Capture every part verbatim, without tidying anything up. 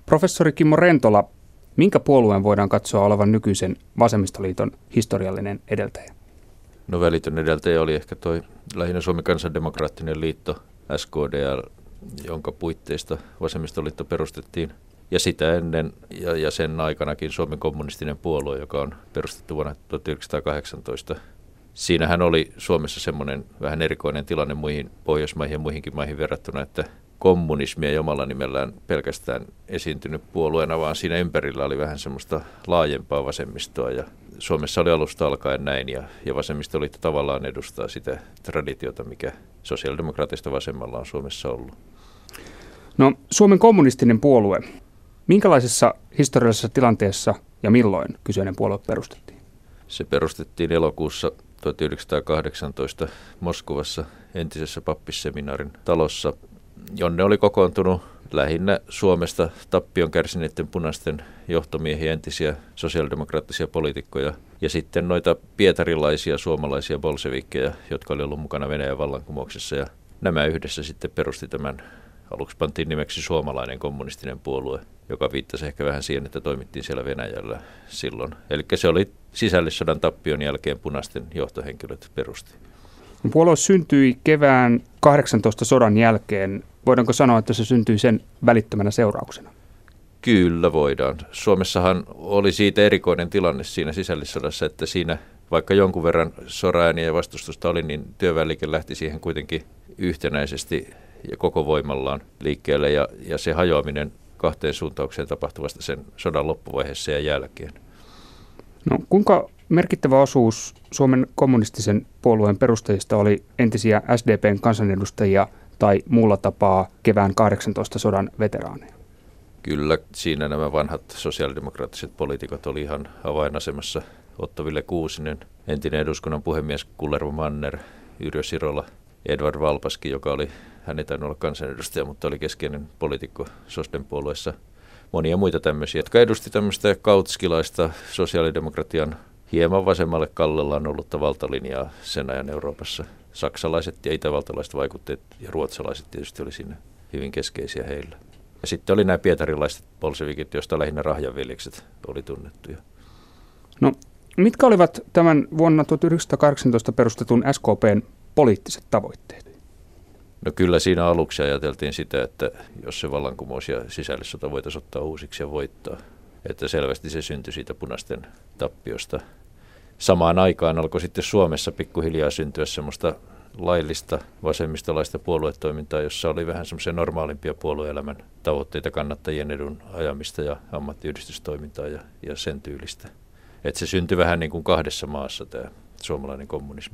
Professori Kimmo Rentola, minkä puolueen voidaan katsoa olevan nykyisen vasemmistoliiton historiallinen edeltäjä? No välitön edeltäjä oli ehkä toi lähinnä Suomen kansandemokraattinen liitto, S K D L, jonka puitteista vasemmistoliitto perustettiin. Ja sitä ennen ja, ja sen aikanakin Suomen kommunistinen puolue, joka on perustettu vuonna tuhatyhdeksänsataakahdeksantoista. Siinähän oli Suomessa semmoinen vähän erikoinen tilanne muihin Pohjoismaihin ja muihinkin maihin verrattuna, että kommunismi ei omalla nimellään pelkästään esiintynyt puolueena, vaan siinä ympärillä oli vähän semmoista laajempaa vasemmistoa. Ja Suomessa oli alusta alkaen näin, ja, ja vasemmistoliitto tavallaan edustaa sitä traditiota, mikä sosiaalidemokraatista vasemmalla on Suomessa ollut. No, Suomen kommunistinen puolue. Minkälaisessa historiallisessa tilanteessa ja milloin kyseinen puolue perustettiin? Se perustettiin elokuussa tuhatyhdeksänsataakahdeksantoista Moskovassa entisessä pappisseminaarin talossa, jonne oli kokoontunut lähinnä Suomesta tappion kärsineiden punaisten johtomiehiä, entisiä sosiaalidemokraattisia poliitikkoja ja sitten noita pietarilaisia suomalaisia bolsevikkeja, jotka oli ollut mukana Venäjän vallankumouksessa. Ja nämä yhdessä sitten perusti tämän, aluksi pantiin nimeksi suomalainen kommunistinen puolue, joka viittasi ehkä vähän siihen, että toimittiin siellä Venäjällä silloin. Eli se oli sisällissodan tappion jälkeen punaisten johtohenkilöt perusti. Puolue syntyi kevään kahdeksantoista sodan jälkeen. Voidaanko sanoa, että se syntyi sen välittömänä seurauksena? Kyllä voidaan. Suomessahan oli siitä erikoinen tilanne siinä sisällissodassa, että siinä vaikka jonkun verran soraääniä ja vastustusta oli, niin työväenliike lähti siihen kuitenkin yhtenäisesti ja koko voimallaan liikkeelle. Ja, ja se hajoaminen kahteen suuntaukseen tapahtui vasta sen sodan loppuvaiheessa ja jälkeen. No, kuinka merkittävä osuus Suomen kommunistisen puolueen perustajista oli entisiä S D P:n kansanedustajia tai muulla tapaa kevään kahdeksantoista sodan veteraaneja? Kyllä siinä nämä vanhat sosiaalidemokraattiset poliitikot oli ihan avainasemassa. Otto Ville Kuusinen, entinen eduskunnan puhemies Kullervo Manner, Yrjö Sirola, Edvard Valpaski, joka oli, hän ei tainnut olla kansanedustaja, mutta oli keskeinen poliitikko Sosden puolueessa. Monia muita tämmöisiä, jotka edusti tämmöistä kautskilaista sosiaalidemokratian hieman vasemmalle kallellaan ollutta valtalinjaa sen ajan Euroopassa. Saksalaiset ja itävaltalaiset vaikutteet ja ruotsalaiset tietysti oli siinä hyvin keskeisiä heillä. Ja sitten oli nämä pietarilaiset bolsevikit, joista lähinnä rahjanveljekset oli tunnettuja. No, mitkä olivat tämän vuonna tuhatyhdeksänsataakahdeksantoista perustetun S K P:n poliittiset tavoitteet? No kyllä siinä aluksi ajateltiin sitä, että jos se vallankumous ja sisällissota voitaisiin ottaa uusiksi ja voittaa, että selvästi se syntyi siitä punaisten tappiosta. Samaan aikaan alkoi sitten Suomessa pikkuhiljaa syntyä semmoista laillista vasemmistolaista puoluetoimintaa, jossa oli vähän semmoisia normaalimpia puolueelämän tavoitteita, kannattajien edun ajamista ja ammattiyhdistystoimintaa ja, ja sen tyylistä. Että se syntyi vähän niin kuin kahdessa maassa tämä suomalainen kommunismi.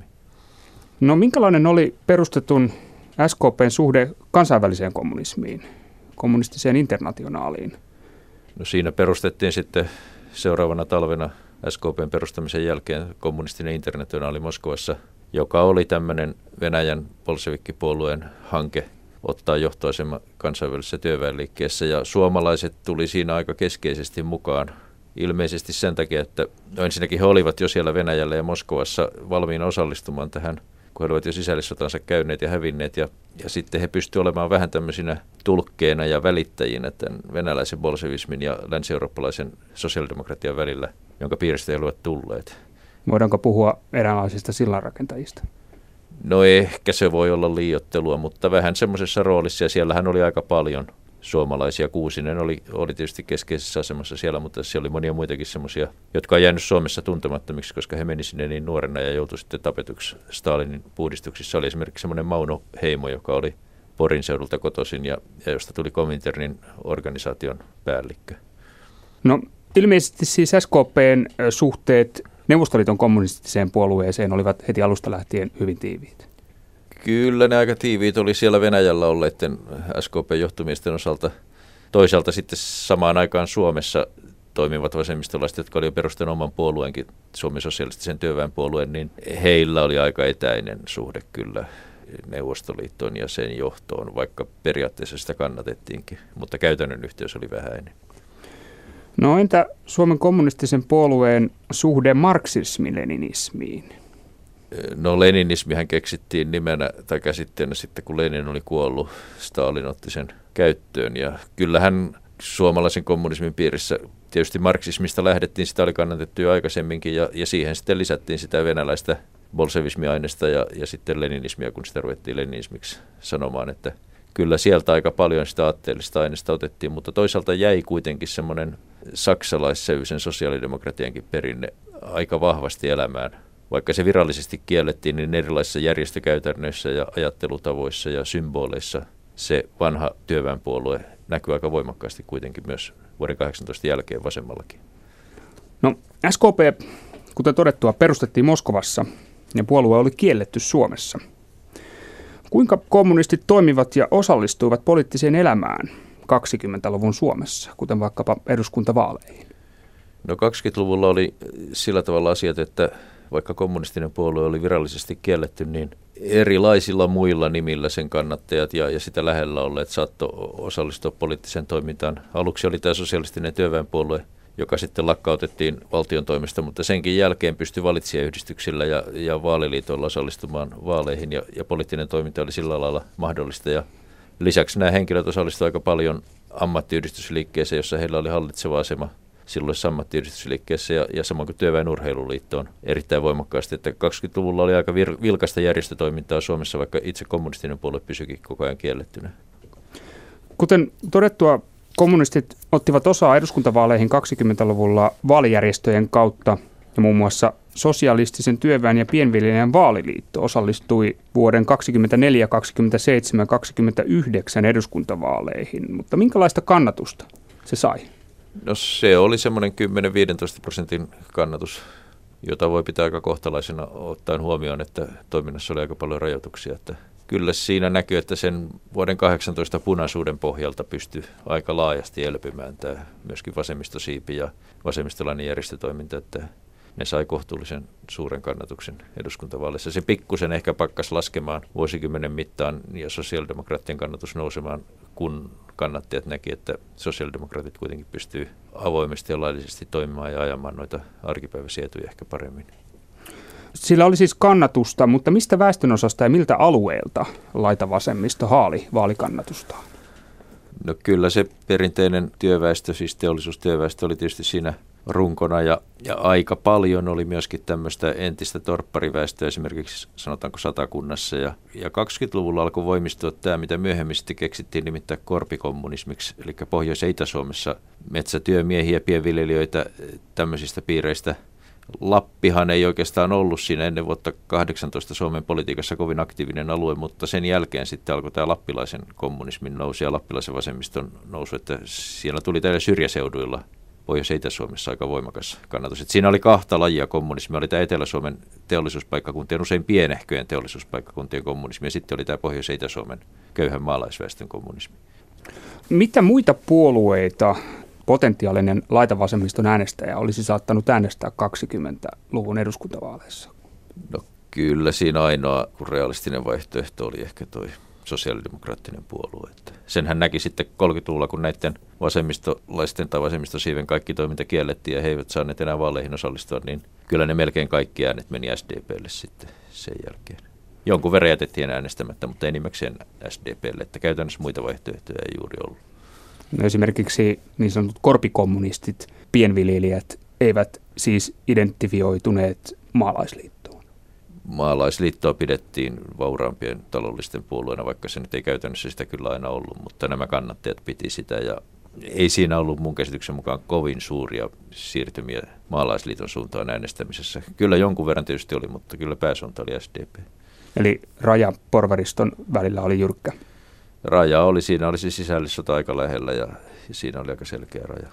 No minkälainen oli perustetun S K P:n suhde kansainväliseen kommunismiin, kommunistiseen internationaaliin? No siinä perustettiin sitten seuraavana talvena S K P:n perustamisen jälkeen kommunistinen internationaali Moskovassa, joka oli tämmöinen Venäjän bolsevikkipuolueen hanke ottaa johtoasema kansainvälisessä työväenliikkeessä. Ja suomalaiset tuli siinä aika keskeisesti mukaan. Ilmeisesti sen takia, että no ensinnäkin he olivat jo siellä Venäjällä ja Moskovassa valmiina osallistumaan tähän, kun he olivat jo sisällissotansa käyneet ja hävinneet. Ja, ja sitten he pystyivät olemaan vähän tämmöisinä tulkkeina ja välittäjinä tämän venäläisen bolsevismin ja länsi-eurooppalaisen sosiaalidemokratian välillä, jonka piiristä he olivat tulleet. Voidaanko puhua eräänlaisista sillanrakentajista? No ehkä se voi olla liioittelua, mutta vähän semmoisessa roolissa, ja siellähän oli aika paljon suomalaisia. Kuusinen oli, oli tietysti keskeisessä asemassa siellä, mutta siellä oli monia muitakin semmoisia, jotka on jäänyt Suomessa tuntemattomiksi, koska he meni sinne niin nuorena ja joutui sitten tapetuksi Stalinin puhdistuksissa. Oli esimerkiksi semmoinen Mauno Heimo, joka oli Porin seudulta kotoisin ja, ja josta tuli Kominternin organisaation päällikkö. No ilmeisesti siis S K P:n suhteet Neuvostoliiton kommunistiseen puolueeseen olivat heti alusta lähtien hyvin tiiviit. Kyllä ne aika tiiviit oli siellä Venäjällä olleiden S K P-johtomiesten osalta. Toisaalta sitten samaan aikaan Suomessa toimivat vasemmistolaiset, jotka oli jo perustanut oman puolueenkin, Suomen sosialistisen työväenpuolueen, niin heillä oli aika etäinen suhde kyllä Neuvostoliittoon ja sen johtoon, vaikka periaatteessa sitä kannatettiinkin, mutta käytännön yhteys oli vähäinen. No entä Suomen kommunistisen puolueen suhde marksismi-leninismiin? No leninismihän keksittiin nimenä tai käsitteenä sitten, kun Lenin oli kuollut. Stalin otti sen käyttöön ja kyllähän suomalaisen kommunismin piirissä tietysti marksismista lähdettiin, sitä oli kannatettu jo aikaisemminkin ja, ja siihen sitten lisättiin sitä venäläistä bolsevismiaineista ja, ja sitten leninismia, kun sitä ruvettiin leninismiksi sanomaan, että kyllä sieltä aika paljon sitä aatteellista aineista otettiin, mutta toisaalta jäi kuitenkin semmoinen saksalaissävyisen sosiaalidemokratiankin perinne aika vahvasti elämään. Vaikka se virallisesti kiellettiin, niin erilaisissa järjestökäytännöissä ja ajattelutavoissa ja symboleissa se vanha työväenpuolue näkyy aika voimakkaasti kuitenkin myös vuoden kahdeksantoista jälkeen vasemmallakin. No S K P, kuten todettua, perustettiin Moskovassa ja puolue oli kielletty Suomessa. Kuinka kommunistit toimivat ja osallistuivat poliittiseen elämään kaksikymmentäluvun Suomessa, kuten vaikkapa eduskuntavaaleihin? No kaksikymmentäluvulla oli sillä tavalla asiat, että vaikka kommunistinen puolue oli virallisesti kielletty, niin erilaisilla muilla nimillä sen kannattajat ja, ja sitä lähellä olleet saattoi osallistua poliittiseen toimintaan. Aluksi oli tämä sosialistinen työväenpuolue, joka sitten lakkautettiin valtion toimesta, mutta senkin jälkeen pystyi valitsijayhdistyksillä ja, ja vaaliliitoilla osallistumaan vaaleihin ja, ja poliittinen toiminta oli sillä lailla mahdollista. Ja lisäksi nämä henkilöt osallistuivat aika paljon ammattiyhdistysliikkeeseen, jossa heillä oli hallitseva asema silloisessa ammattiyhdistysliikkeessä ja, ja samoin kuin Työväen Urheiluliittoon erittäin voimakkaasti, että kaksikymmentäluvulla oli aika vir, vilkasta järjestötoimintaa Suomessa, vaikka itse kommunistinen puolue pysyikin koko ajan kiellettynä. Kuten todettua, kommunistit ottivat osaa eduskuntavaaleihin kaksikymmentäluvulla vaalijärjestöjen kautta ja muun muassa Sosialistisen työväen ja pienviljelijän vaaliliitto osallistui vuoden kaksikymmentäneljä, kaksikymmentäseitsemän, kaksikymmentäyhdeksän eduskuntavaaleihin, mutta minkälaista kannatusta se sai? No se oli semmoinen kymmenen viisitoista prosentin kannatus, jota voi pitää aika kohtalaisena ottaen huomioon, että toiminnassa oli aika paljon rajoituksia. Että kyllä siinä näkyy, että sen vuoden kahdeksantoista punaisuuden pohjalta pystyi aika laajasti elpymään tämä myöskin vasemmistosiipi ja vasemmistolainen järjestötoiminta, että ne sai kohtuullisen suuren kannatuksen eduskuntavaaleissa. Se pikkusen ehkä pakkas laskemaan vuosikymmenen mittaan ja sosiaalidemokraattien kannatus nousemaan, kun kannattajat näki, että sosiaalidemokraatit kuitenkin pystyy avoimesti ja laillisesti toimimaan ja ajamaan noita arkipäiväisiä etuja ehkä paremmin. Sillä oli siis kannatusta, mutta mistä väestönosasta ja miltä alueelta laitavasemmisto haali vaalikannatustaan? No kyllä se perinteinen työväestö, siis teollisuustyöväestö oli tietysti siinä runkona ja, ja aika paljon oli myöskin tämmöistä entistä torppariväestöä esimerkiksi sanotaanko Satakunnassa ja, ja kaksikymmentäluvulla alkoi voimistua tämä, mitä myöhemmin sitten keksittiin nimittäin korpikommunismiksi, eli Pohjois- ja Itä-Suomessa metsätyömiehiä, pienviljelijöitä tämmöisistä piireistä. Lappihan ei oikeastaan ollut siinä ennen vuotta kahdeksantoista Suomen politiikassa kovin aktiivinen alue, mutta sen jälkeen sitten alkoi tämä lappilaisen kommunismin nousu ja lappilaisen vasemmiston nousu, että siellä tuli täällä syrjäseuduilla Pohjois- ja Itä-Suomessa aika voimakas kannatus. Että siinä oli kahta lajia kommunismia. Oli tämä Etelä-Suomen teollisuuspaikkakuntien, usein pienehköjen teollisuuspaikkakuntien kommunismi, ja sitten oli tämä Pohjois- ja Itä-Suomen köyhän maalaisväestön kommunismi. Mitä muita puolueita potentiaalinen laitavasemmiston äänestäjä olisi saattanut äänestää kaksikymmentäluvun eduskuntavaaleissa? No kyllä siinä ainoa kun realistinen vaihtoehto oli ehkä toi sosiaalidemokraattinen puolue. Että senhän näki sitten kolmekymmentäluvulla, kun näiden vasemmistolaisten tai vasemmistosiiven kaikki toiminta kiellettiin ja he eivät saaneet enää vaaleihin osallistua, niin kyllä ne melkein kaikki äänet meni S D P:lle sitten sen jälkeen. Jonkun verran jätettiin äänestämättä, mutta enimmäkseen S D P:lle, että käytännössä muita vaihtoehtoja ei juuri ollut. No esimerkiksi niin sanotut korpikommunistit, pienviljelijät, eivät siis identifioituneet maalaisliittoon. Maalaisliittoa pidettiin vauraampien taloudellisten puolueena, vaikka se nyt ei käytännössä sitä kyllä aina ollut, mutta nämä kannattajat piti sitä ja ei siinä ollut mun käsityksen mukaan kovin suuria siirtymiä maalaisliiton suuntaan äänestämisessä. Kyllä jonkun verran tietysti oli, mutta kyllä pääsuunta oli S D P. Eli raja porvariston välillä oli jyrkkä. Raja oli, siinä oli siis sisällissota aika lähellä ja siinä oli aika selkeä raja.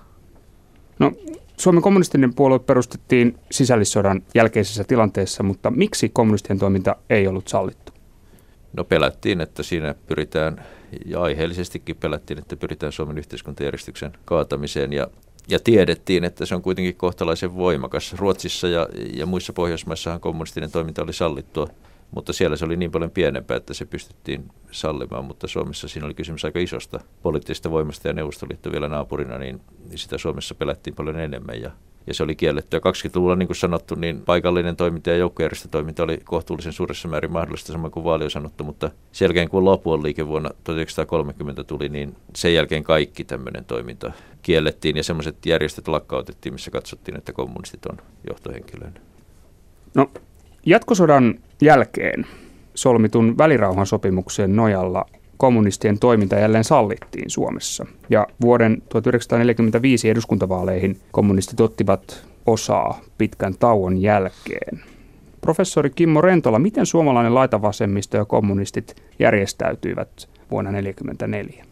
No, Suomen kommunistinen puolue perustettiin sisällissodan jälkeisessä tilanteessa, mutta miksi kommunistien toiminta ei ollut sallittu? No pelättiin, että siinä pyritään, ja aiheellisestikin pelättiin, että pyritään Suomen yhteiskuntajärjestyksen kaatamiseen ja, ja tiedettiin, että se on kuitenkin kohtalaisen voimakas. Ruotsissa ja, ja muissa Pohjoismaissahan kommunistinen toiminta oli sallittua, mutta siellä se oli niin paljon pienempää, että se pystyttiin sallimaan, mutta Suomessa siinä oli kysymys aika isosta poliittisesta voimasta ja Neuvostoliitto vielä naapurina, niin sitä Suomessa pelättiin paljon enemmän ja ja se oli kiellettyä. kaksikymmentäluvulla, niin kuin sanottu, niin paikallinen toiminta ja joukkojärjestötoiminta oli kohtuullisen suuressa määrin mahdollista, samoin kuin vaali on sanottu, mutta sen jälkeen kun Lapuan liike vuonna tuhatyhdeksänsataakolmekymmentä tuli, niin sen jälkeen kaikki tämmöinen toiminta kiellettiin ja sellaiset järjestöt lakkautettiin, missä katsottiin, että kommunistit on johtohenkilöinä. No, jatkosodan jälkeen solmitun välirauhansopimuksen nojalla kommunistien toiminta jälleen sallittiin Suomessa. Ja vuoden tuhatyhdeksänsataaneljäkymmentäviisi eduskuntavaaleihin kommunistit ottivat osaa pitkän tauon jälkeen. Professori Kimmo Rentola, miten suomalainen laitavasemmisto ja kommunistit järjestäytyivät vuonna tuhatyhdeksänsataaneljäkymmentäneljä?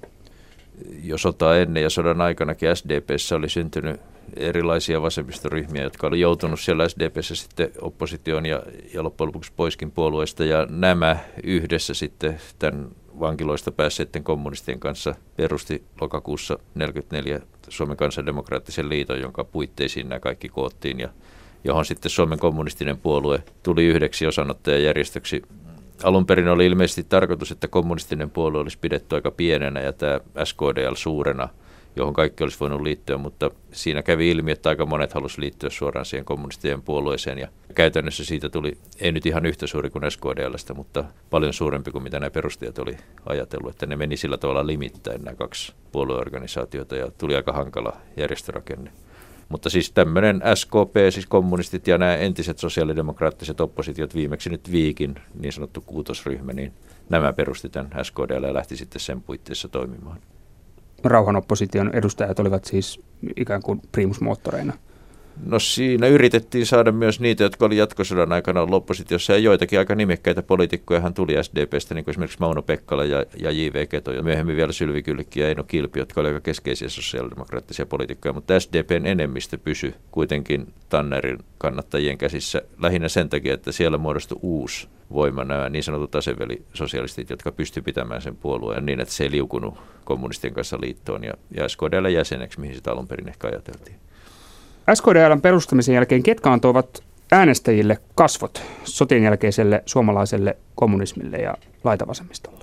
Jo sotaa ennen ja sodan aikanakin S D P:ssä oli syntynyt erilaisia vasemmistoryhmiä, jotka oli joutunut siellä S D P:ssä sitten oppositioon ja, ja loppujen lopuksi poiskin puolueesta. Ja nämä yhdessä sitten tämän vankiloista päässeiden kommunistien kanssa perusti lokakuussa tuhatyhdeksänsataaneljäkymmentäneljä Suomen kansandemokraattisen liiton, jonka puitteisiin nämä kaikki koottiin ja johon sitten Suomen kommunistinen puolue tuli yhdeksi osanottajajärjestöksi. Alun perin oli ilmeisesti tarkoitus, että kommunistinen puolue olisi pidetty aika pienenä ja tämä S K D L suurena, johon kaikki olisi voinut liittyä, mutta siinä kävi ilmi, että aika monet halusivat liittyä suoraan siihen kommunistien puolueeseen ja käytännössä siitä tuli, ei nyt ihan yhtä suuri kuin S K D L:stä, mutta paljon suurempi kuin mitä nämä perustajat oli ajatellut, että ne meni sillä tavalla limittäin nämä kaksi puolueorganisaatiota ja tuli aika hankala järjestörakenne. Mutta siis tämmöinen S K P, siis kommunistit ja nämä entiset sosiaalidemokraattiset oppositiot, viimeksi nyt Viikin, niin sanottu kuutosryhmä, niin nämä perusti tämän S K D L ja lähti sitten sen puitteissa toimimaan. Rauhanopposition edustajat olivat siis ikään kuin primusmoottoreina. No siinä yritettiin saada myös niitä, jotka oli jatkosodan aikana ollut oppositiossa ja joitakin aika nimekkäitä poliitikkoja hän tuli S D P:stä, niin kuin esimerkiksi Mauno Pekkala ja, ja J V Keto ja myöhemmin vielä Sylvi Kyllikki ja Eino Kilpi, jotka olivat aika keskeisiä sosiaalidemokraattisia poliitikkoja, mutta S D P:n enemmistö pysyi kuitenkin Tannerin kannattajien käsissä lähinnä sen takia, että siellä muodostui uusi voima, nämä niin sanotut asevelisosialistit, jotka pystyivät pitämään sen puolueen niin, että se ei liukunut kommunistien kanssa liittoon ja, ja S K D L:n jäseneksi, mihin sitä alun perin ehkä ajateltiin. S K D L:n perustamisen jälkeen ketkä antoivat äänestäjille kasvot sotien jälkeiselle suomalaiselle kommunismille ja laitavasemmistolle?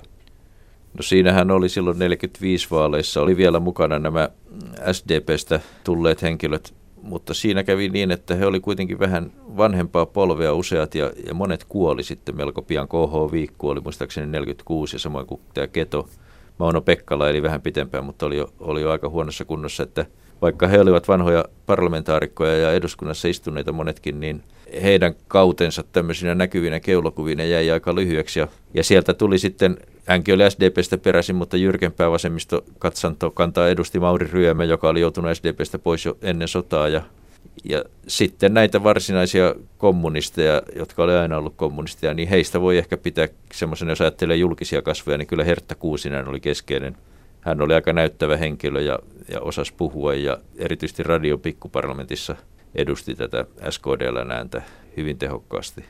No siinähän oli silloin neljäkymmentäviisi vaaleissa, oli vielä mukana nämä S D P:stä tulleet henkilöt, mutta siinä kävi niin, että he oli kuitenkin vähän vanhempaa polvea useat ja, ja monet kuoli sitten melko pian. K H Viikku kuoli muistaakseni neljäkymmentäkuusi ja samoin kuin tämä Keto. Mauno Pekkala eli vähän pitempään, mutta oli jo, oli jo aika huonossa kunnossa, että vaikka he olivat vanhoja parlamentaarikkoja ja eduskunnassa istuneita monetkin, niin heidän kautensa tämmöisinä näkyvinä keulokuvina jäi aika lyhyeksi. Ja, ja sieltä tuli sitten, hänkin oli S D P:stä peräisin, mutta jyrkempää vasemmistokatsantokantaa edusti Mauri Ryömä, joka oli joutunut S D P:stä pois jo ennen sotaa. Ja, ja sitten näitä varsinaisia kommunisteja, jotka oli aina ollut kommunisteja, niin heistä voi ehkä pitää semmoisen, jos ajattelee julkisia kasvoja, niin kyllä Hertta Kuusinen oli keskeinen. Hän oli aika näyttävä henkilö ja, ja osasi puhua ja erityisesti Radio Pikkuparlamentissa edusti tätä S K D L:n ääntä hyvin tehokkaasti.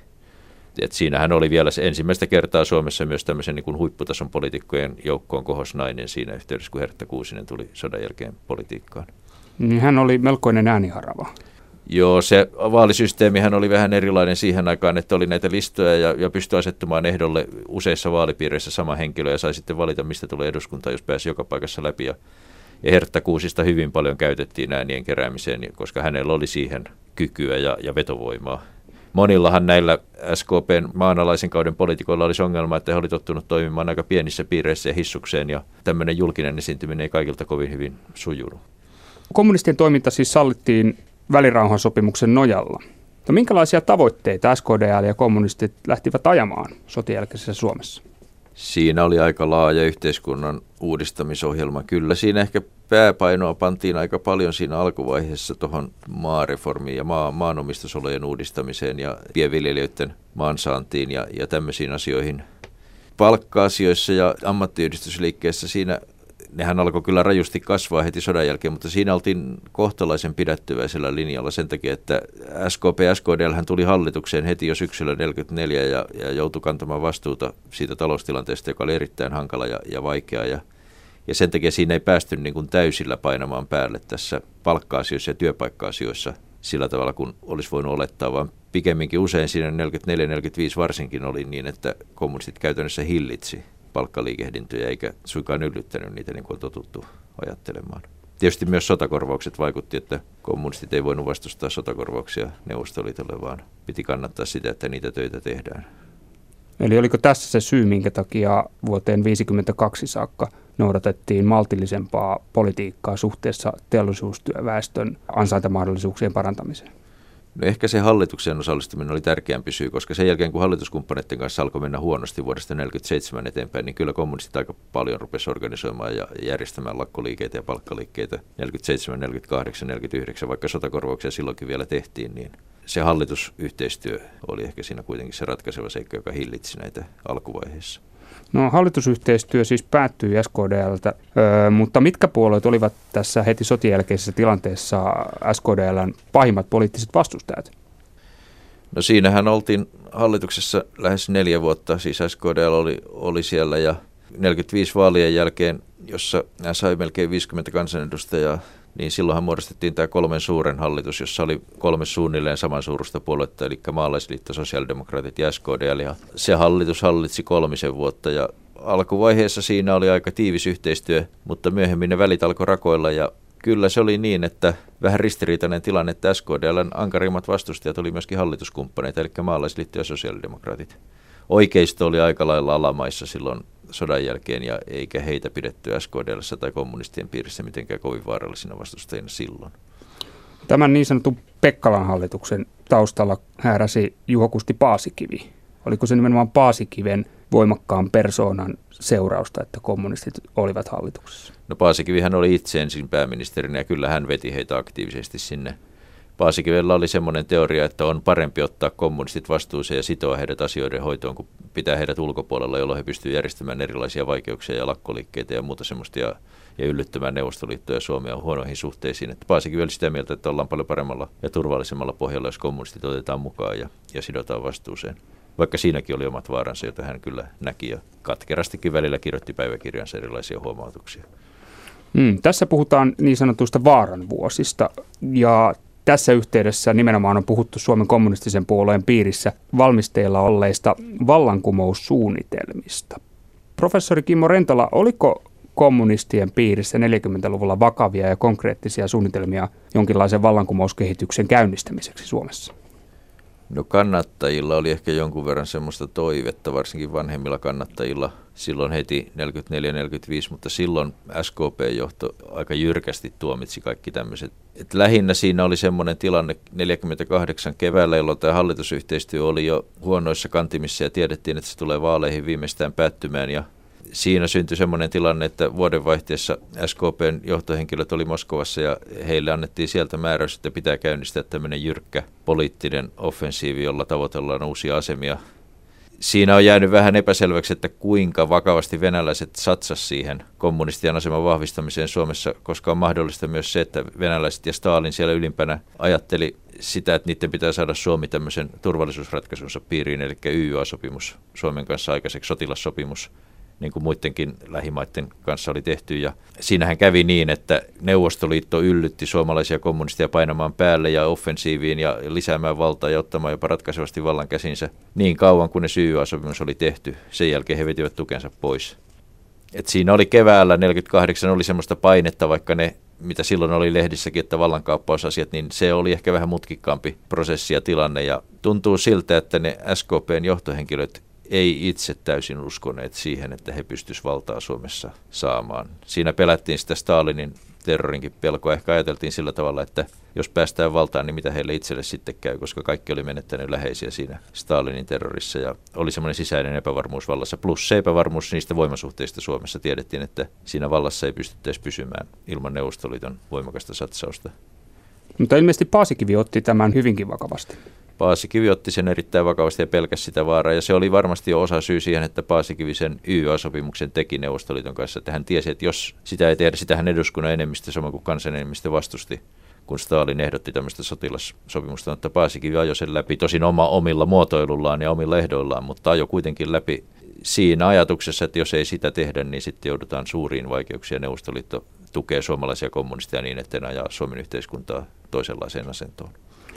Et siinähän oli vielä se ensimmäistä kertaa Suomessa myös tämmöisen niin kuin huipputason poliitikkojen joukkoon kohos nainen siinä yhteydessä, kun Hertta Kuusinen tuli sodan jälkeen politiikkaan. Niin hän oli melkoinen ääniharava. Joo, se vaalisysteemihän oli vähän erilainen siihen aikaan, että oli näitä listoja ja, ja pystyi asettumaan ehdolle useissa vaalipiireissä sama henkilö ja sai sitten valita, mistä tulee eduskunta, jos pääsi joka paikassa läpi. Ja, ja Hertta Kuusista hyvin paljon käytettiin äänien keräämiseen, koska hänellä oli siihen kykyä ja, ja vetovoimaa. Monillahan näillä S K P:n maanalaisen kauden poliitikoilla olisi ongelma, että he olivat tottunut toimimaan aika pienissä piireissä ja hissukseen ja tämmöinen julkinen esiintyminen ei kaikilta kovin hyvin sujunut. Kommunistien toiminta siis sallittiin välirauhansopimuksen nojalla. No, minkälaisia tavoitteita S K D L ja kommunistit lähtivät ajamaan sotien jälkeisessä Suomessa? Siinä oli aika laaja yhteiskunnan uudistamisohjelma. Kyllä siinä ehkä pääpainoa pantiin aika paljon siinä alkuvaiheessa tuohon maareformiin ja maa, maanomistussolojen uudistamiseen ja pienviljelijöiden maansaantiin ja, ja tämmöisiin asioihin. Palkka-asioissa ja ammattiyhdistysliikkeessä siinä nehän alkoi kyllä rajusti kasvaa heti sodan jälkeen, mutta siinä oltiin kohtalaisen pidättyväisellä linjalla sen takia, että S K P ja S K D L tuli hallitukseen heti jo syksyllä tuhatyhdeksänsataaneljäkymmentäneljä ja, ja joutui kantamaan vastuuta siitä taloustilanteesta, joka oli erittäin hankala ja, ja vaikea. Ja, ja sen takia siinä ei päästy niin kuin täysillä painamaan päälle tässä palkka-asioissa ja työpaikka-asioissa sillä tavalla, kun olisi voinut olettaa, vaan pikemminkin usein siinä neljäkymmentäneljä neljäkymmentäviisi varsinkin oli niin, että kommunistit käytännössä hillitsi palkkaliikehdintöjä eikä suinkaan yllyttänyt niitä niin kuin on totuttu ajattelemaan. Tietysti myös sotakorvaukset vaikutti, että kommunistit ei voinut vastustaa sotakorvauksia Neuvostoliitolle, vaan piti kannattaa sitä, että niitä töitä tehdään. Eli oliko tässä se syy, minkä takia vuoteen viisikymmentäkaksi saakka noudatettiin maltillisempaa politiikkaa suhteessa teollisuustyöväestön ansaintamahdollisuuksien parantamiseen? No ehkä se hallituksen osallistuminen oli tärkeämpi syy, koska sen jälkeen kun hallituskumppaneiden kanssa alkoi mennä huonosti vuodesta tuhatyhdeksänsataaneljäkymmentäseitsemän eteenpäin, niin kyllä kommunistit aika paljon rupesi organisoimaan ja järjestämään lakkoliikkeitä ja palkkaliikkeitä neljäkymmentäseitsemän, neljäkymmentäkahdeksan, neljäkymmentäyhdeksän, vaikka sotakorvauksia silloinkin vielä tehtiin, niin se hallitusyhteistyö oli ehkä siinä kuitenkin se ratkaiseva seikka, joka hillitsi näitä alkuvaiheessa. No hallitusyhteistyö siis päättyi S K D L:ltä, öö, mutta mitkä puolueet olivat tässä heti sotien jälkeisessä tilanteessa S K D L:n pahimmat poliittiset vastustajat? No siinähän oltiin hallituksessa lähes neljä vuotta, siis S K D L oli, oli siellä ja neljäkymmentäviisi vaalien jälkeen, jossa nämä sai melkein viisikymmentä kansanedustajaa, niin silloinhan muodostettiin tämä kolmen suuren hallitus, jossa oli kolme suunnilleen samansuuruista puoluetta, eli Maalaisliitto, Sosiaalidemokraatit ja S K D L. Ja se hallitus hallitsi kolmisen vuotta ja alkuvaiheessa siinä oli aika tiivis yhteistyö, mutta myöhemmin ne välit alkoi rakoilla ja kyllä se oli niin, että vähän ristiriitainen tilanne, että S K D L:n ankarimmat vastustajat oli myöskin hallituskumppaneita, eli Maalaisliitto ja Sosiaalidemokraatit. Oikeisto oli aika lailla alamaissa silloin sodan jälkeen, ja eikä heitä pidetty S K D L:ssä tai kommunistien piirissä mitenkään kovin vaarallisina vastustajina silloin. Tämän niin sanotun Pekkalan hallituksen taustalla hääräsi Juho Kusti Paasikivi. Oliko se nimenomaan Paasikiven voimakkaan persoonan seurausta, että kommunistit olivat hallituksessa? No Paasikivihän oli itse ensin pääministerinä ja kyllä hän veti heitä aktiivisesti sinne. Paasikivellä oli semmoinen teoria, että on parempi ottaa kommunistit vastuuseen ja sitoa heidät asioiden hoitoon, kun pitää heidät ulkopuolella, jolloin he pystyvät järjestämään erilaisia vaikeuksia ja lakkoliikkeitä ja muuta semmoista ja, ja yllyttämään Neuvostoliittoa ja Suomea huonoihin suhteisiin. Että Paasikivi oli sitä mieltä, että ollaan paljon paremmalla ja turvallisemmalla pohjalla, jos kommunistit otetaan mukaan ja, ja sidotaan vastuuseen. Vaikka siinäkin oli omat vaaransa, joita hän kyllä näki ja katkerastikin välillä kirjoitti päiväkirjansa erilaisia huomautuksia. Hmm, tässä puhutaan niin sanotuista vaaran vuosista ja tässä yhteydessä nimenomaan on puhuttu Suomen kommunistisen puolueen piirissä valmisteilla olleista vallankumoussuunnitelmista. Professori Kimmo Rentola, oliko kommunistien piirissä neljäkymmentäluvulla vakavia ja konkreettisia suunnitelmia jonkinlaisen vallankumouskehityksen käynnistämiseksi Suomessa? No kannattajilla oli ehkä jonkun verran semmoista toivetta, varsinkin vanhemmilla kannattajilla silloin heti neljäkymmentäneljä neljäkymmentäviisi, mutta silloin S K P-johto aika jyrkästi tuomitsi kaikki tämmöiset. Et lähinnä siinä oli semmoinen tilanne neljäkymmentäkahdeksan keväällä, jolloin tämä hallitusyhteistyö oli jo huonoissa kantimissa ja tiedettiin, että se tulee vaaleihin viimeistään päättymään ja siinä syntyi semmoinen tilanne, että vuodenvaihteessa S K P:n johtohenkilöt oli Moskovassa ja heille annettiin sieltä määräys, että pitää käynnistää tämmöinen jyrkkä poliittinen offensiivi, jolla tavoitellaan uusia asemia. Siinä on jäänyt vähän epäselväksi, että kuinka vakavasti venäläiset satsas siihen kommunistien aseman vahvistamiseen Suomessa, koska on mahdollista myös se, että venäläiset ja Stalin siellä ylimpänä ajatteli sitä, että niiden pitää saada Suomi tämmöisen turvallisuusratkaisunsa piiriin, eli Y Y A-sopimus Suomen kanssa aikaiseksi sotilassopimus, niin kuin muidenkin lähimaiden kanssa oli tehty. Ja siinähän kävi niin, että Neuvostoliitto yllytti suomalaisia kommunisteja painamaan päälle ja offensiiviin ja lisäämään valtaa ja ottamaan jopa ratkaisevasti vallan käsinsä niin kauan, kunnes Y Y A-sopimus oli tehty. Sen jälkeen he vetivät tukensa pois. Et siinä oli keväällä neljäkymmentäkahdeksan oli semmoista painetta, vaikka ne, mitä silloin oli lehdissäkin, että vallankaappausasiat, niin se oli ehkä vähän mutkikkaampi prosessi ja tilanne. Ja tuntuu siltä, että ne S K P:n johtohenkilöt ei itse täysin uskoneet siihen, että he pystyisivät valtaa Suomessa saamaan. Siinä pelättiin sitä Stalinin terrorinkin pelkoa. Ehkä ajateltiin sillä tavalla, että jos päästään valtaan, niin mitä heille itselle sitten käy, koska kaikki oli menettänyt läheisiä siinä Stalinin terrorissa. Ja oli semmoinen sisäinen epävarmuus vallassa, plus se epävarmuus niistä voimasuhteista Suomessa. Tiedettiin, että siinä vallassa ei pystyttäisi pysymään ilman Neuvostoliiton voimakasta satsausta. Mutta ilmeisesti Paasikivi otti tämän hyvinkin vakavasti. Paasikivi otti sen erittäin vakavasti ja pelkäsi sitä vaaraa, ja se oli varmasti jo osa syy siihen, että Paasikivi sen Y Y A-sopimuksen teki Neuvostoliiton kanssa, että hän tiesi, että jos sitä ei tehdä, sitähän eduskunnan enemmistö, samoin kuin kansan enemmistö vastusti, kun Stalin ehdotti tämmöistä sotilassopimusta, että Paasikivi ajoi sen läpi, tosin oma, omilla muotoilullaan ja omilla ehdoillaan, mutta ajoi kuitenkin läpi siinä ajatuksessa, että jos ei sitä tehdä, niin sitten joudutaan suuriin vaikeuksiin. Neuvostoliitto tukee suomalaisia kommunisteja niin, että ne ajaa Suomen yhteiskuntaa toisenlaiseen asentoon.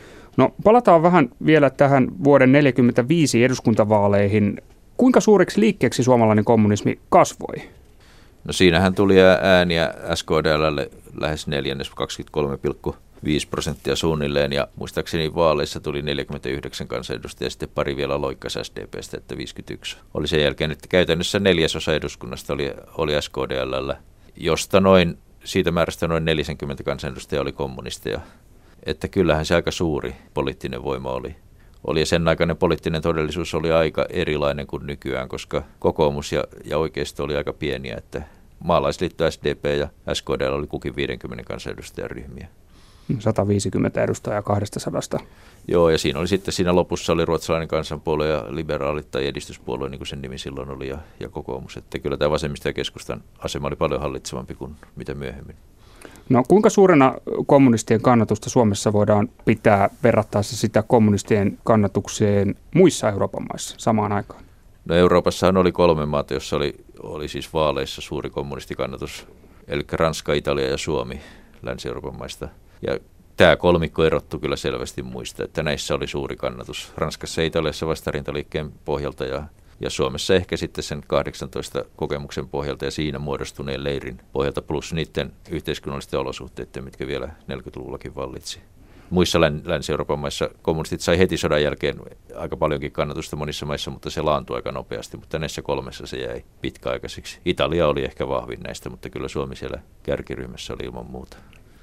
No palataan vähän vielä tähän vuoden tuhatyhdeksänsataaneljäkymmentäviisi eduskuntavaaleihin. Kuinka suureksi liikkeeksi suomalainen kommunismi kasvoi? No siinähän tuli ääniä S K D L:lle lähes neljännes, kaksikymmentäkolme pilkku viisi prosenttia suunnilleen, ja muistaakseni vaaleissa tuli neljäkymmentäyhdeksän kansanedustajaa, sitten pari vielä loikkasi S D P:stä, että viisikymmentäyksi. Oli sen jälkeen, että käytännössä neljäsosa eduskunnasta oli, oli S K D L:llä, josta noin, siitä määrästä noin neljäkymmentä kansanedustajaa oli kommunisteja. Että kyllähän se aika suuri poliittinen voima oli. Oli ja sen aikainen poliittinen todellisuus oli aika erilainen kuin nykyään, koska kokoomus ja, ja oikeisto oli aika pieniä, että Maalaisliitto, S D P ja S K D L oli kukin viidenkymmenen kansanedustajan ryhmiä. sata viisikymmentä edustajaa kaksisataa. Joo, ja siinä oli sitten siinä lopussa oli ruotsalainen kansanpuolue ja liberaalit tai edistyspuolue, niin kuin sen nimi silloin oli, ja, ja kokoomus. Että kyllä tämä vasemmisto ja keskustan asema oli paljon hallitsevampi kuin mitä myöhemmin. No kuinka suurena kommunistien kannatusta Suomessa voidaan pitää verrattaessa sitä kommunistien kannatukseen muissa Euroopan maissa samaan aikaan? No Euroopassahan oli kolme maata, jossa oli, oli siis vaaleissa suuri kommunistikannatus, eli Ranska, Italia ja Suomi Länsi-Euroopan maista. Ja tämä kolmikko erottui kyllä selvästi muista, että näissä oli suuri kannatus. Ranskassa ja Italiassa vastarintaliikkeen pohjalta ja, ja Suomessa ehkä sitten sen kahdeksantoista kokemuksen pohjalta ja siinä muodostuneen leirin pohjalta plus niiden yhteiskunnallisten olosuhteiden, mitkä vielä neljäkymmentäluvullakin vallitsi. Muissa Länsi-Euroopan maissa kommunistit sai heti sodan jälkeen aika paljonkin kannatusta monissa maissa, mutta se laantui aika nopeasti, mutta näissä kolmessa se jäi pitkäaikaiseksi. Italia oli ehkä vahvin näistä, mutta kyllä Suomi siellä kärkiryhmässä oli ilman muuta.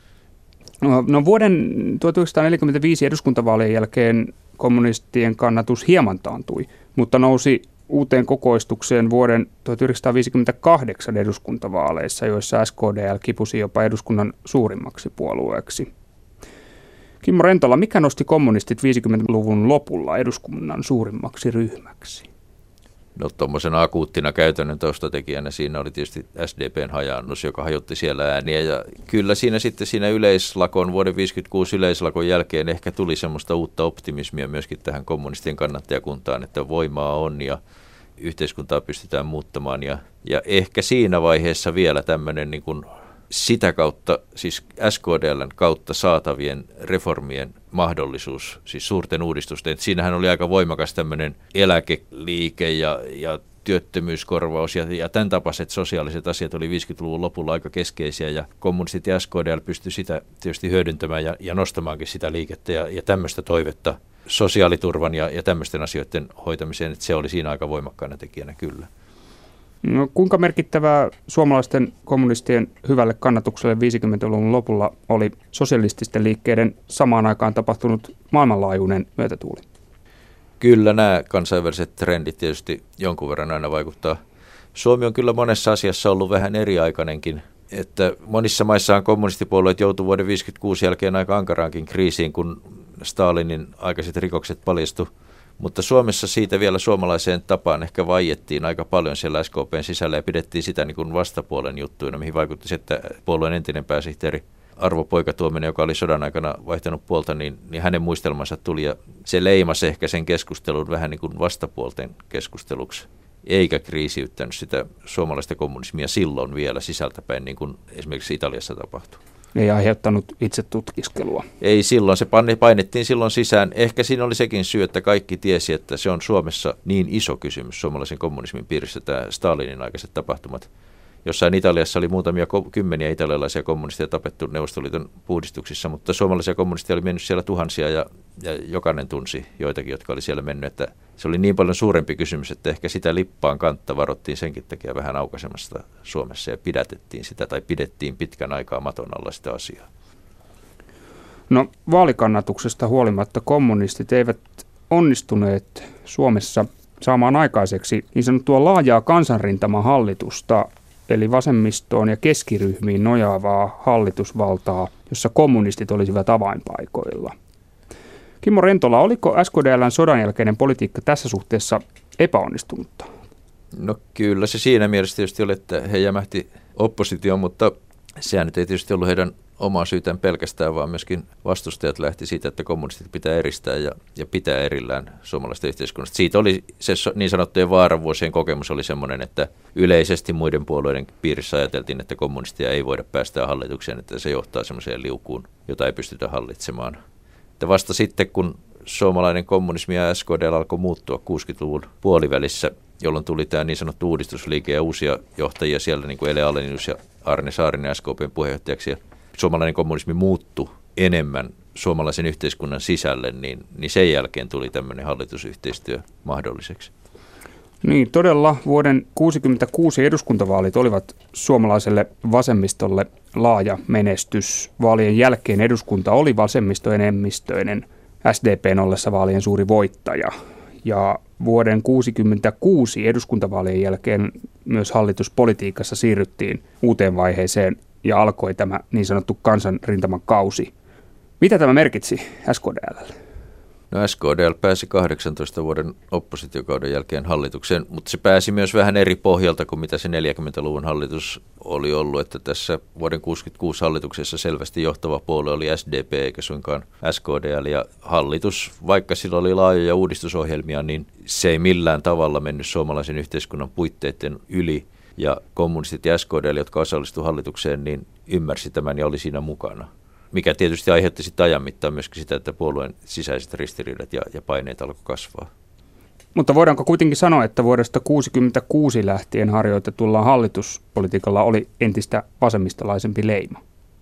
No, no vuoden tuhatyhdeksänsataaneljäkymmentäviisi eduskuntavaalien jälkeen kommunistien kannatus hieman taantui, mutta nousi uuteen kokoistukseen vuoden tuhatyhdeksänsataaviisikymmentäkahdeksan eduskuntavaaleissa, joissa S K D L kipusi jopa eduskunnan suurimmaksi puolueeksi. Kimmo Rentola, mikä nosti kommunistit viisikymmentäluvun lopulla eduskunnan suurimmaksi ryhmäksi? No tuommoisena akuuttina käytännön taustatekijänä siinä oli tietysti S D P:n hajaannus, joka hajotti siellä ääniä. Ja kyllä siinä sitten siinä yleislakon, vuoden viisikymmentäkuusi yleislakon jälkeen ehkä tuli semmoista uutta optimismia myöskin tähän kommunistien kannattajakuntaan, että voimaa on ja yhteiskuntaa pystytään muuttamaan. Ja, ja ehkä siinä vaiheessa vielä tämmöinen niin kuin sitä kautta, siis S K D L:n kautta saatavien reformien mahdollisuus, siis suurten uudistusten. Että siinähän oli aika voimakas tämmöinen eläkeliike ja, ja työttömyyskorvaus ja, ja tämän tapaiset sosiaaliset asiat oli viisikymmentäluvun lopulla aika keskeisiä ja kommunistit ja S K D L pystyi sitä tietysti hyödyntämään ja, ja nostamaankin sitä liikettä ja, ja tämmöistä toivetta sosiaaliturvan ja, ja tämmöisten asioiden hoitamiseen, että se oli siinä aika voimakkaana tekijänä kyllä. No, kuinka merkittävää suomalaisten kommunistien hyvälle kannatukselle viisikymmentäluvun lopulla oli sosialististen liikkeiden samaan aikaan tapahtunut maailmanlaajuinen myötätuuli? Kyllä nämä kansainväliset trendit tietysti jonkun verran aina vaikuttaa. Suomi on kyllä monessa asiassa ollut vähän eriaikainenkin, että monissa maissahan kommunistipuolueet joutuivat vuoden viisikymmentäkuusi jälkeen aika ankaraankin kriisiin, kun Stalinin aikaiset rikokset paljastu. Mutta Suomessa siitä vielä suomalaiseen tapaan ehkä vaiettiin aika paljon siellä S K P:n sisällä ja pidettiin sitä niin kuin vastapuolen juttuina, mihin vaikutti se, että puolueen entinen pääsihteeri Arvo Poikatuominen, joka oli sodan aikana vaihtanut puolta, niin, niin hänen muistelmansa tuli ja se leimasi ehkä sen keskustelun vähän niin kuin vastapuolten keskusteluksi, eikä kriisiyttänyt sitä suomalaista kommunismia silloin vielä sisältäpäin, niin kuin esimerkiksi Italiassa tapahtui. Ei aiheuttanut itse tutkiskelua. Ei silloin, se painettiin silloin sisään. Ehkä siinä oli sekin syy, että kaikki tiesi, että se on Suomessa niin iso kysymys suomalaisen kommunismin piirissä, tämä Stalinin aikaiset tapahtumat. Jossain Italiassa oli muutamia kymmeniä italialaisia kommunisteja tapettu Neuvostoliiton puhdistuksissa, mutta suomalaisia kommunisteja oli mennyt siellä tuhansia ja, ja jokainen tunsi joitakin, jotka oli siellä mennyt. Että se oli niin paljon suurempi kysymys, että ehkä sitä lippaan kantta varottiin senkin takia vähän aukaisemasta Suomessa ja pidätettiin sitä tai pidettiin pitkän aikaa maton alla sitä asiaa. No vaalikannatuksesta huolimatta kommunistit eivät onnistuneet Suomessa saamaan aikaiseksi niin sanottua laajaa kansanrintamahallitusta, eli vasemmistoon ja keskiryhmiin nojaavaa hallitusvaltaa, jossa kommunistit olisivat avainpaikoilla. Kimmo Rentola, oliko S K D L:n sodan jälkeinen politiikka tässä suhteessa epäonnistunutta? No kyllä se siinä mielessä tietysti oli, että he jämähti oppositioon, mutta sehän nyt ei tietysti ollut heidän omaa syytään pelkästään, vaan myöskin vastustajat lähti siitä, että kommunistit pitää eristää ja, ja pitää erillään suomalaista yhteiskunnasta. Siitä oli se niin sanottujen vaaravuosien kokemus oli semmoinen, että yleisesti muiden puolueiden piirissä ajateltiin, että kommunistia ei voida päästää hallitukseen, että se johtaa semmoiseen liukuun, jota ei pystytä hallitsemaan. Että vasta sitten, kun suomalainen kommunismi ja S K D L alkoi muuttua kuusikymmentäluvun puolivälissä jolloin tuli tämä niin sanottu uudistusliike ja uusia johtajia siellä, niin kuin Ele Alenius ja Arne Saarinen S K P:n puheenjohtajaksi. Ja suomalainen kommunismi muuttui enemmän suomalaisen yhteiskunnan sisälle, niin, niin sen jälkeen tuli tämmöinen hallitusyhteistyö mahdolliseksi. Niin, todella vuoden tuhatyhdeksänsataakuusikymmentäkuusi eduskuntavaalit olivat suomalaiselle vasemmistolle laaja menestys. Vaalien jälkeen eduskunta oli vasemmistoenemmistöinen, S D P:n ollessa vaalien suuri voittaja. Ja vuoden tuhatyhdeksänsataakuusikymmentäkuusi eduskuntavaalien jälkeen myös hallituspolitiikassa siirryttiin uuteen vaiheeseen ja alkoi tämä niin sanottu kansanrintaman kausi. Mitä tämä merkitsi S K D L:lle? No S K D L pääsi kahdeksantoista vuoden oppositiokauden jälkeen hallitukseen, mutta se pääsi myös vähän eri pohjalta kuin mitä se neljäkymmentäluvun hallitus oli ollut, että tässä vuoden tuhatyhdeksänsataakuusikymmentäkuusi hallituksessa selvästi johtava puolue oli S D P eikä suinkaan S K D L, ja hallitus, vaikka sillä oli laajoja uudistusohjelmia, niin se ei millään tavalla mennyt suomalaisen yhteiskunnan puitteiden yli, ja kommunistit ja S K D L, jotka osallistuivat hallitukseen, niin ymmärsi tämän ja oli siinä mukana. Mikä tietysti aiheutti sitten ajan mittaan myöskin sitä, että puolueen sisäiset ristiriidat ja, ja paineet alkoi kasvaa. Mutta voidaanko kuitenkin sanoa, että vuodesta tuhatyhdeksänsataakuusikymmentäkuusi lähtien harjoitetulla hallituspolitiikalla oli entistä vasemmistolaisempi leima?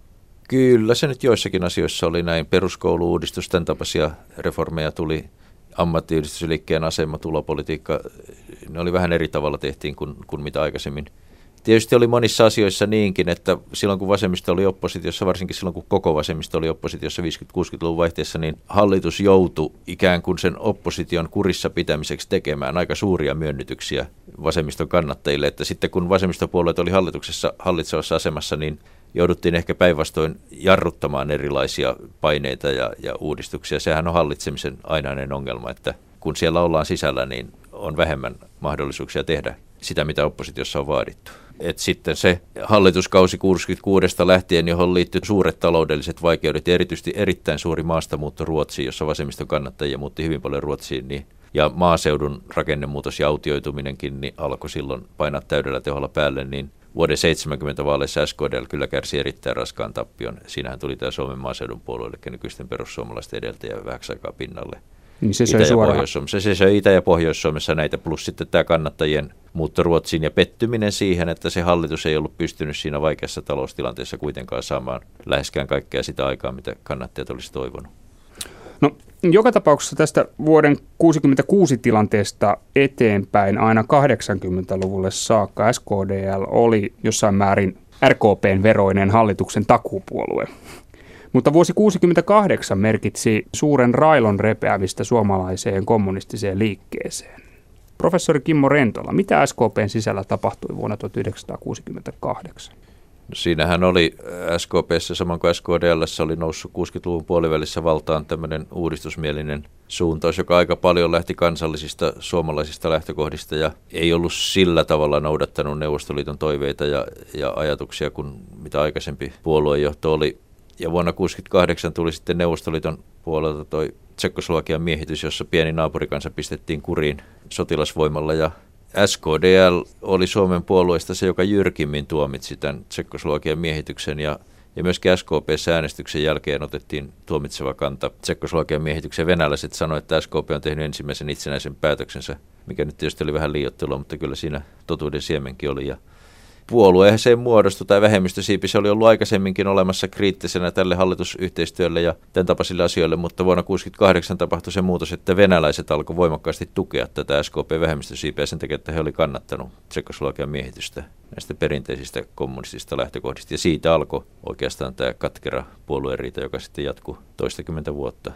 Kyllä, se nyt joissakin asioissa oli näin. Peruskoulu-uudistus, tämän tapaisia reformeja tuli, ammattiyhdistysliikkeen asema, tulopolitiikka, ne oli vähän eri tavalla tehtiin kuin, kuin mitä aikaisemmin. Tietysti oli monissa asioissa niinkin, että silloin kun vasemmisto oli oppositiossa, varsinkin silloin kun koko vasemmisto oli oppositiossa viisikymmentä-kuusikymmentäluvun vaihteessa, niin hallitus joutui ikään kuin sen opposition kurissa pitämiseksi tekemään aika suuria myönnytyksiä vasemmiston kannattajille. Että sitten kun vasemmistopuolueet oli hallituksessa hallitsevassa asemassa, niin jouduttiin ehkä päinvastoin jarruttamaan erilaisia paineita ja, ja uudistuksia. Sehän on hallitsemisen ainainen ongelma, että kun siellä ollaan sisällä, niin on vähemmän mahdollisuuksia tehdä sitä, mitä oppositiossa on vaadittu. Et sitten se hallituskausi kuusikymmentäkuudesta lähtien, johon liittyy suuret taloudelliset vaikeudet ja erityisesti erittäin suuri maastamuutto Ruotsiin, jossa vasemmiston kannattajia muutti hyvin paljon Ruotsiin, niin, ja maaseudun rakennemuutos ja autioituminenkin niin alkoi silloin painaa täydellä teholla päälle, niin vuoden seitsemänkymmentä vaaleissa S K D L kyllä kärsi erittäin raskaan tappion. Siinähän tuli tämä Suomen maaseudun puolue, eli nykyisten perussuomalaisten edeltäjä vähäksi aikaa pinnalle. Niin se Itä- söi ja suoraan. Pohjois-Suomessa. Se söi Itä- ja Pohjois-Suomessa näitä, plus sitten tämä kannattajien muutto Ruotsiin ja pettyminen siihen, että se hallitus ei ollut pystynyt siinä vaikeassa taloustilanteessa kuitenkaan saamaan läheskään kaikkea sitä aikaa, mitä kannattajat olisi toivonut. No, joka tapauksessa tästä vuoden tuhatyhdeksänsataakuusikymmentäkuusi tilanteesta eteenpäin aina kahdeksankymmentäluvulle saakka S K D L oli jossain määrin R K P:n veroinen hallituksen takuupuolue. Mutta vuosi tuhatyhdeksänsataakuusikymmentäkahdeksan merkitsi suuren railon repeämistä suomalaiseen kommunistiseen liikkeeseen. Professori Kimmo Rentola, mitä S K P:n sisällä tapahtui vuonna tuhatyhdeksänsataakahdeksankymmentäkahdeksan? No siinähän oli S K P:ssä, samoin kuin S K D L:ssä, oli noussut kuusikymmentäluvun puolivälissä valtaan tämmöinen uudistusmielinen suuntaus, joka aika paljon lähti kansallisista suomalaisista lähtökohdista ja ei ollut sillä tavalla noudattanut Neuvostoliiton toiveita ja, ja ajatuksia kuin mitä aikaisempi puoluejohto oli. Ja vuonna tuhatyhdeksänsataakahdeksan tuli sitten Neuvostoliiton puolelta toi Tsekkoslovakian miehitys, jossa pieni naapurikansa pistettiin kuriin sotilasvoimalla. Ja S K D L oli Suomen puolueista se, joka jyrkimmin tuomitsi tämän Tsekkoslovakian miehityksen. Ja, ja myöskin S K P-äänestyksen jälkeen otettiin tuomitseva kanta Tsekkoslovakian miehityksen. Venäläiset sanoivat, että S K P on tehnyt ensimmäisen itsenäisen päätöksensä, mikä nyt tietysti oli vähän liioittelua, mutta kyllä siinä totuuden siemenkin oli. Ja puolueeseen muodostui tai vähemmistösiipi, se oli ollut aikaisemminkin olemassa kriittisenä tälle hallitusyhteistyölle ja tämän tapaisille asioille, mutta vuonna tuhatyhdeksänsataakahdeksan tapahtui se muutos, että venäläiset alkoi voimakkaasti tukea tätä S K P-vähemmistösiipeä sen takia, että he olivat kannattanut Tsekkoslovakian miehitystä näistä perinteisistä kommunistisista lähtökohdista. Ja siitä alkoi oikeastaan tämä katkera puolueriita, joka sitten jatkui toistakymmentä vuotta.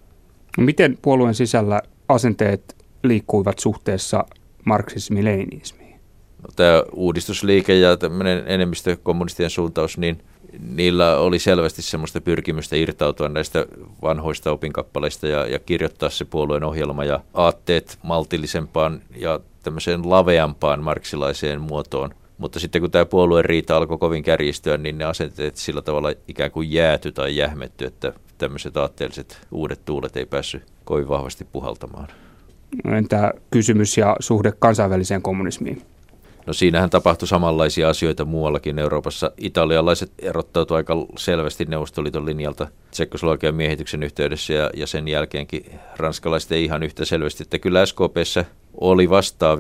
Miten puolueen sisällä asenteet liikkuivat suhteessa marksismi-leninismiin? No, tämä uudistusliike ja tämmöinen enemmistökommunistien suuntaus, niin niillä oli selvästi semmoista pyrkimystä irtautua näistä vanhoista opinkappaleista ja, ja kirjoittaa se puolueen ohjelma ja aatteet maltillisempaan ja tämmöiseen laveampaan marksilaiseen muotoon. Mutta sitten kun tämä puolueen riita alkoi kovin kärjistyä, niin ne asenteet sillä tavalla ikään kuin jääty tai jähmetty, että tämmöiset aatteelliset uudet tuulet ei päässyt kovin vahvasti puhaltamaan. Entä kysymys ja suhde kansainväliseen kommunismiin? No siinähän tapahtui samanlaisia asioita muuallakin Euroopassa. Italialaiset erottautuivat aika selvästi Neuvostoliiton linjalta Tsekkoslovakian miehityksen yhteydessä ja, ja sen jälkeenkin ranskalaiset ei ihan yhtä selvästi. Että kyllä S K P:ssä oli vastaavia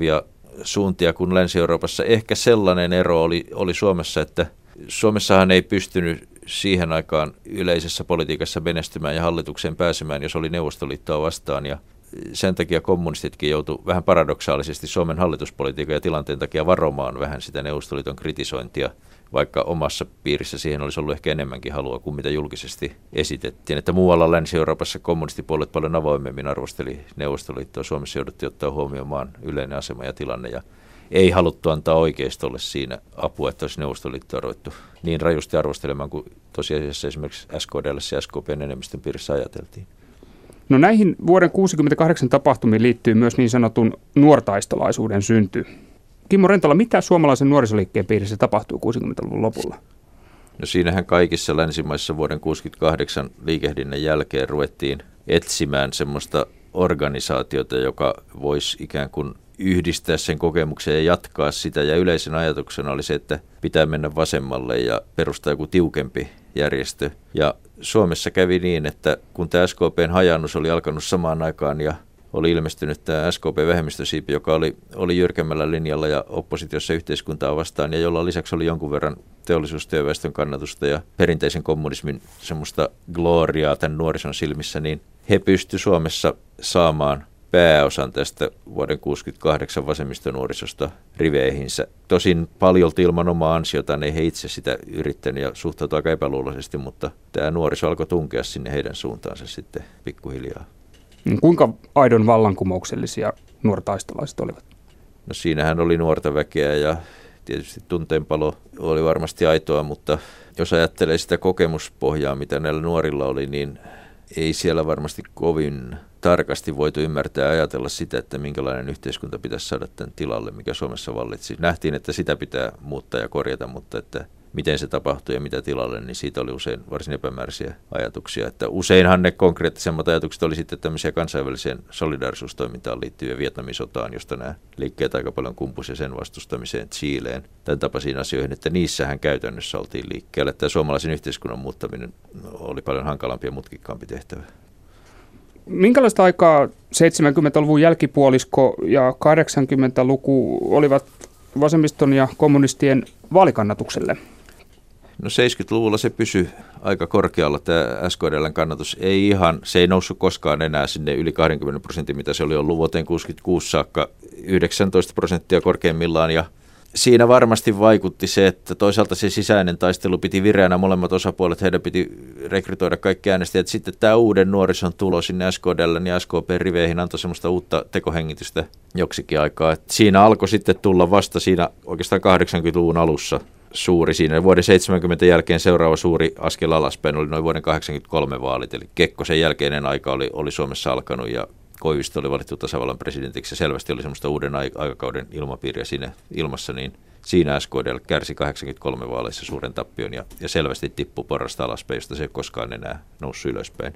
suuntia kuin Länsi-Euroopassa. Ehkä sellainen ero oli, oli Suomessa, että Suomessahan ei pystynyt siihen aikaan yleisessä politiikassa menestymään ja hallitukseen pääsemään, jos oli Neuvostoliittoa vastaan. Ja sen takia kommunistitkin joutuivat vähän paradoksaalisesti Suomen hallituspolitiikan ja tilanteen takia varomaan vähän sitä Neuvostoliiton kritisointia, vaikka omassa piirissä siihen olisi ollut ehkä enemmänkin halua kuin mitä julkisesti esitettiin. Että muualla Länsi-Euroopassa kommunistipuolet paljon avoimemmin arvosteli Neuvostoliittoa. Suomessa jouduttiin ottaa huomioon maan yleinen asema ja tilanne ja ei haluttu antaa oikeistolle siinä apua, että olisi Neuvostoliittoa ruvettu niin rajusti arvostelemaan kuin tosiasiassa esimerkiksi S K D:llä ja S K P:n enemmistön piirissä ajateltiin. No näihin vuoden tuhatyhdeksänsataakuusikymmentäkahdeksan tapahtumiin liittyy myös niin sanotun nuortaistolaisuuden synty. Kimmo Rentola, mitä suomalaisen nuorisoliikkeen piirissä tapahtui kuusikymmentäluvun lopulla? No siinähän kaikissa länsimaissa vuoden tuhatyhdeksänsataakahdeksankymmentäkahdeksan liikehdinnän jälkeen ruvettiin etsimään semmoista organisaatiota, joka voisi ikään kuin yhdistää sen kokemuksen ja jatkaa sitä. Ja yleisen ajatuksena oli se, että pitää mennä vasemmalle ja perustaa joku tiukempi järjestö. Ja Suomessa kävi niin, että kun tämä S K P:n hajannus oli alkanut samaan aikaan ja oli ilmestynyt tämä S K P-vähemmistösiipi, joka oli, oli jyrkemmällä linjalla ja oppositiossa yhteiskuntaa vastaan, ja jolla lisäksi oli jonkun verran teollisuustyöväestön kannatusta ja perinteisen kommunismin semmoista gloriaa tämän nuorison silmissä, niin he pystyivät Suomessa saamaan pääosan tästä vuoden tuhatyhdeksänsataakahdeksan vasemmistonuorisosta riveihinsä. Tosin paljolti ilman omaa ansiotaan, ei he itse sitä yrittänyt ja suhtautua aika epäluuloisesti, mutta tämä nuoriso alkoi tunkea sinne heidän suuntaansa sitten pikkuhiljaa. Kuinka aidon vallankumouksellisia nuortaistolaiset olivat? No siinähän oli nuorta väkeä ja tietysti tunteenpalo oli varmasti aitoa, mutta jos ajattelee sitä kokemuspohjaa, mitä näillä nuorilla oli, niin ei siellä varmasti kovin tarkasti voitu ymmärtää ja ajatella sitä, että minkälainen yhteiskunta pitäisi saada tämän tilalle, mikä Suomessa vallitsi. Nähtiin, että sitä pitää muuttaa ja korjata, mutta että miten se tapahtui ja mitä tilalle, niin siitä oli usein varsin epämääräisiä ajatuksia. Että useinhan ne konkreettisemmat ajatukset oli sitten tämmöisiä kansainväliseen solidaarisuustoimintaan liittyviä Vietnamin sotaan, josta nämä liikkeet aika paljon kumpusi sen vastustamiseen Chileen, tämän tapaisiin asioihin, että niissähän käytännössä oltiin liikkeellä. Tämä suomalaisen yhteiskunnan muuttaminen oli paljon hankalampi ja mutkikkaampi tehtävä. Minkälaista aikaa seitsemänkymmentäluvun jälkipuolisko ja kahdeksankymmentäluku olivat vasemmiston ja kommunistien vaalikannatukselle? No seitsemänkymmentäluvulla se pysyi aika korkealla. Tämä S K D:n kannatus ei ihan, se ei noussut koskaan enää sinne yli kaksikymmentä prosenttia, mitä se oli ollut vuoteen kuusikymmentäkuusi saakka, yhdeksäntoista prosenttia korkeimmillaan. Ja siinä varmasti vaikutti se, että toisaalta se sisäinen taistelu piti vireänä molemmat osapuolet, heidän piti rekrytoida kaikki äänestäjät. Sitten tämä uuden nuorison tulo sinne S K D:n ja S K P-riveihin antoi semmoista uutta tekohengitystä joksikin aikaa. Et siinä alkoi sitten tulla vasta siinä oikeastaan kahdeksankymmentäluvun alussa suuri. Siinä vuoden seitsemänkymmentä jälkeen seuraava suuri askel alaspäin oli noin vuoden kahdeksankymmentäkolme vaalit. Eli Kekkosen jälkeinen aika oli, oli Suomessa alkanut ja Koivisto oli valittu tasavallan presidentiksi ja selvästi oli semmoista uuden aikakauden ilmapiiriä siinä ilmassa, niin siinä S K D kärsi kahdeksankymmentäkolme vaaleissa suuren tappion ja, ja selvästi tippui porrasta alaspäin, josta se ei koskaan enää noussut ylöspäin.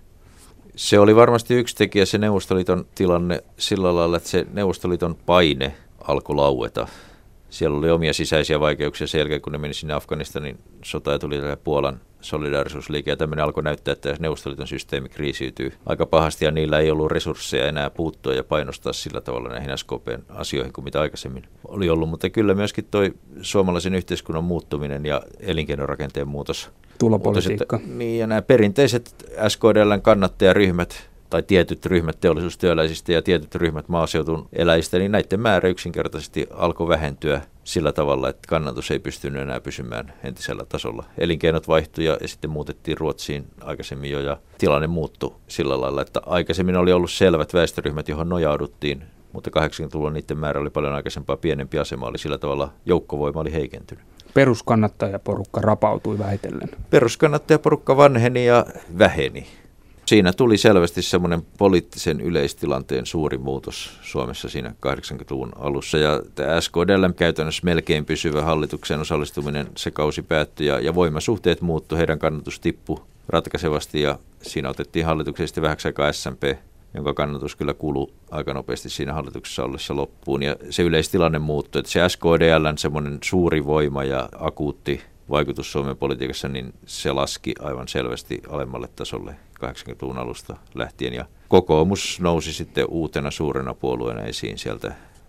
Se oli varmasti yksi tekijä se Neuvostoliiton tilanne sillä lailla, että se Neuvostoliiton paine alkoi laueta. Siellä oli omia sisäisiä vaikeuksia sen jälkeen, kun ne meni sinne Afganistanin sota ja tuli Puolan solidaarisuusliike. Ja tämmöinen alkoi näyttää, että Neuvostoliiton systeemi kriisiytyy aika pahasti ja niillä ei ollut resursseja enää puuttua ja painostaa sillä tavalla näihin S K P:n asioihin kuin mitä aikaisemmin oli ollut. Mutta kyllä myöskin toi suomalaisen yhteiskunnan muuttuminen ja elinkeinorakenteen muutos. Tulopolitiikka. Niin ja nämä perinteiset S K D:n kannattajaryhmät tai tietyt ryhmät teollisuustyöläisistä ja tietyt ryhmät maaseutun eläjistä, niin näiden määrä yksinkertaisesti alkoi vähentyä sillä tavalla, että kannatus ei pystynyt enää pysymään entisellä tasolla. Elinkeinot vaihtui ja sitten muutettiin Ruotsiin aikaisemmin jo ja tilanne muuttui sillä lailla, että aikaisemmin oli ollut selvät väestöryhmät, johon nojauduttiin, mutta kahdeksankymmentäluvulla niiden määrä oli paljon aikaisempaa pienempi asema, oli sillä tavalla joukkovoima oli heikentynyt. Peruskannattajaporukka rapautui vähitellen. Peruskannattajaporukka vanheni ja väheni. Siinä tuli selvästi semmoinen poliittisen yleistilanteen suuri muutos Suomessa siinä kahdeksankymmentäluvun alussa ja tämä S K D:n käytännössä melkein pysyvä hallituksen osallistuminen, se kausi päättyi ja, ja voimasuhteet muuttui, heidän kannatus tippui ratkaisevasti ja siinä otettiin hallitukseen sitten vähäksi aikaa S M P, jonka kannatus kyllä kului aika nopeasti siinä hallituksessa ollessa loppuun ja se yleistilanne muuttui, että se S K D:n semmoinen suuri voima ja akuutti vaikutus Suomen politiikassa, niin se laski aivan selvästi alemmalle tasolle kahdeksankymmentäluvun alusta lähtien. Ja kokoomus nousi sitten uutena suurena puolueena esiin sieltä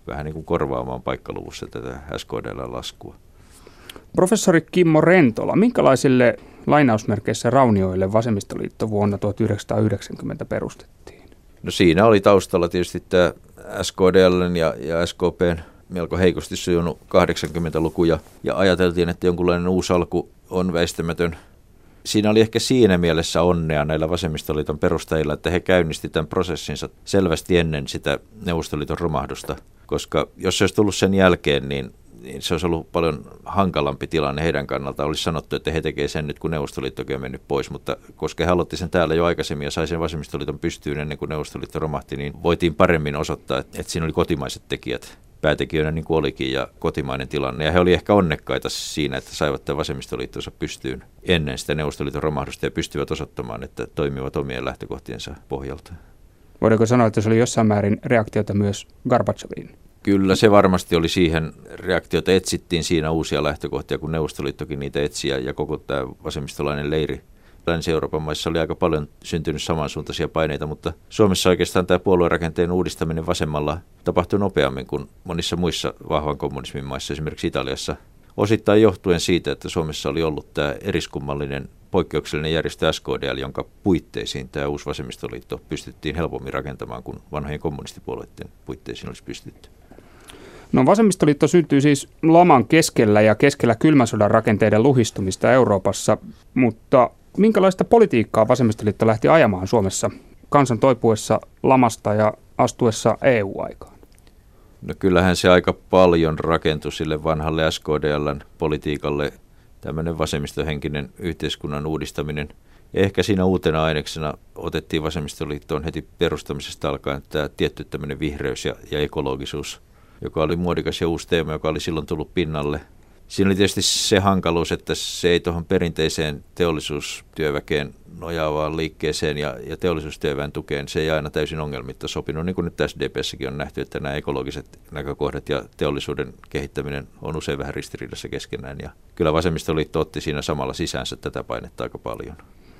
vähän niin kuin korvaamaan paikkaluvussa tätä S K D L-laskua. Professori Kimmo Rentola, minkälaisille lainausmerkeissä raunioille vasemmistoliitto vuonna tuhatyhdeksänsataayhdeksänkymmentä perustettiin? No siinä oli taustalla tietysti tämä S K D L:n ja, ja S K P:n melko heikosti sujunut kahdeksankymmentäluku ja, ja ajateltiin, että jonkunlainen uusi alku on väistämätön. Siinä oli ehkä siinä mielessä onnea näillä vasemmistoliiton perustajilla, että he käynnisti tämän prosessinsa selvästi ennen sitä Neuvostoliiton romahdusta, koska jos se olisi tullut sen jälkeen, niin, niin se olisi ollut paljon hankalampi tilanne heidän kannalta. Olisi sanottu, että he tekevät sen nyt, kun Neuvostoliittokin on mennyt pois, mutta koska he aloitti sen täällä jo aikaisemmin ja sai sen vasemmistoliiton pystyyn ennen kuin Neuvostoliitto romahti, niin voitiin paremmin osoittaa, että, että siinä oli kotimaiset tekijät päätekijöinä niin kuin olikin ja kotimainen tilanne. Ja he oli ehkä onnekkaita siinä, että saivat tämän vasemmistoliittonsa pystyyn ennen sitä Neuvostoliiton romahdusta ja pystyvät osoittamaan, että toimivat omien lähtökohtiensa pohjalta. Voidaanko sanoa, että se oli jossain määrin reaktiota myös Gorbatsoviin? Kyllä se varmasti oli siihen reaktiota. Etsittiin siinä uusia lähtökohtia, kun Neuvostoliittokin niitä etsi ja koko tämä vasemmistolainen leiri Länsi-Euroopan maissa oli aika paljon syntynyt samansuuntaisia paineita, mutta Suomessa oikeastaan tämä puoluerakenteen uudistaminen vasemmalla tapahtui nopeammin kuin monissa muissa vahvan kommunismin maissa, esimerkiksi Italiassa. Osittain johtuen siitä, että Suomessa oli ollut tämä eriskummallinen poikkeuksellinen järjestö S K D L, jonka puitteisiin tämä uusi vasemmistoliitto pystyttiin helpommin rakentamaan kuin vanhojen kommunistipuolueiden puitteisiin olisi pystytty. No vasemmistoliitto syntyi siis laman keskellä ja keskellä kylmän sodan rakenteiden luhistumista Euroopassa, mutta minkälaista politiikkaa vasemmistoliitto lähti ajamaan Suomessa kansan toipuessa lamasta ja astuessa E U-aikaan? No kyllähän se aika paljon rakentui sille vanhalle S K D L:n politiikalle, tämmöinen vasemmistohenkinen yhteiskunnan uudistaminen. Ja ehkä siinä uutena aineksena otettiin vasemmistoliittoon heti perustamisesta alkaen tämä tietty tämmöinen vihreys ja, ja ekologisuus, joka oli muodikas ja uusi teema, joka oli silloin tullut pinnalle. Siinä oli tietysti se hankaluus, että se ei tuohon perinteiseen teollisuustyöväkeen nojaavaan liikkeeseen ja, ja teollisuustyöväen tukeen, se ei aina täysin ongelmitta sopinut, niin kuin nyt S D P:ssäkin on nähty, että nämä ekologiset näkökohdat ja teollisuuden kehittäminen on usein vähän ristiriidassa keskenään. Ja kyllä vasemmistoliitto otti siinä samalla sisäänsä tätä painetta aika paljon.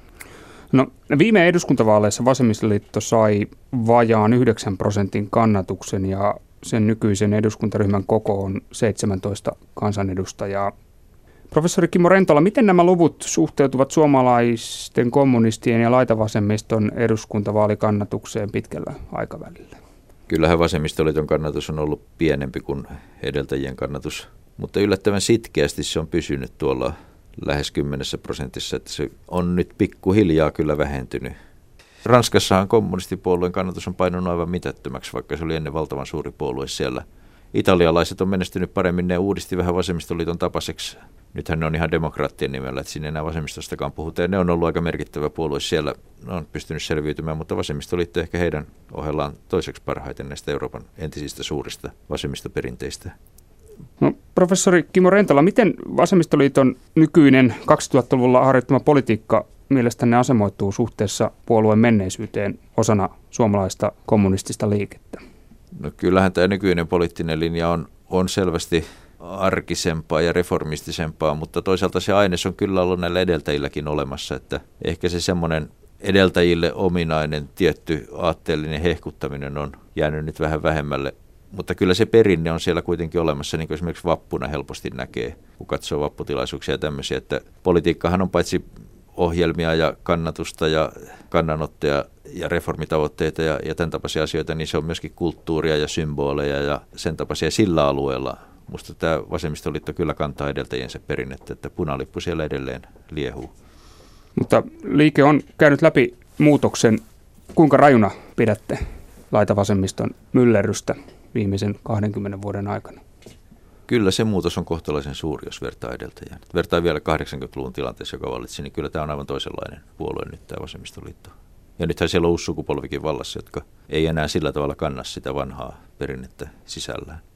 No, viime eduskuntavaaleissa vasemmistoliitto sai vajaan yhdeksän prosentin kannatuksen ja sen nykyisen eduskuntaryhmän koko on seitsemäntoista kansanedustajaa. Professori Kimmo Rentola, miten nämä luvut suhteutuvat suomalaisten kommunistien ja laitavasemmiston eduskuntavaalikannatukseen pitkällä aikavälillä? Kyllähän vasemmistoliiton kannatus on ollut pienempi kuin edeltäjien kannatus, mutta yllättävän sitkeästi se on pysynyt tuolla lähes kymmenessä prosentissa, että se on nyt pikkuhiljaa kyllä vähentynyt. Ranskassahan kommunistipuolueen kannatus on painunut aivan mitättömäksi, vaikka se oli ennen valtavan suuri puolue siellä. Italialaiset on menestynyt paremmin, ne uudisti vähän vasemmistoliiton tapaiseksi. Nythän ne on ihan demokraattien nimellä, että sinne enää vasemmistostakaan puhutaan. Ne on ollut aika merkittävä puolue siellä, ne on pystynyt selviytymään, mutta vasemmistoliitto ehkä heidän ohellaan toiseksi parhaiten näistä Euroopan entisistä suurista vasemmistoperinteistä. No, professori Kimmo Rentola, miten vasemmistoliiton nykyinen kaksituhattaluvulla harjoittama politiikka mielestänne asemoittuu suhteessa puolueen menneisyyteen osana suomalaista kommunistista liikettä? No kyllähän tämä nykyinen poliittinen linja on, on selvästi arkisempaa ja reformistisempaa, mutta toisaalta se aines on kyllä ollut näillä edeltäjilläkin olemassa, että ehkä se semmoinen edeltäjille ominainen tietty aatteellinen hehkuttaminen on jäänyt nyt vähän vähemmälle. Mutta kyllä se perinne on siellä kuitenkin olemassa, niin kuin esimerkiksi vappuna helposti näkee, kun katsoo vapputilaisuuksia ja tämmöisiä, että politiikkahan on paitsi ohjelmia ja kannatusta ja kannanottoja ja reformitavoitteita ja, ja tämän tapaisia asioita, niin se on myöskin kulttuuria ja symboleja ja sen tapaisia sillä alueella. Musta tämä vasemmistoliitto kyllä kantaa edeltäjiensä perinnettä, että punalippu siellä edelleen liehuu. Mutta liike on käynyt läpi muutoksen. Kuinka rajuna pidätte laitavasemmiston myllerrystä viimeisen kahdenkymmenen vuoden aikana? Kyllä se muutos on kohtalaisen suuri, jos vertaa edeltäjään. Vertaa vielä kahdeksankymmentäluvun tilanteessa, joka vallitsi, niin kyllä tämä on aivan toisenlainen puolue nyt, tämä vasemmistoliitto. Ja nythän siellä on uusi sukupolvikin vallassa, jotka ei enää sillä tavalla kanna sitä vanhaa perinnettä sisällään.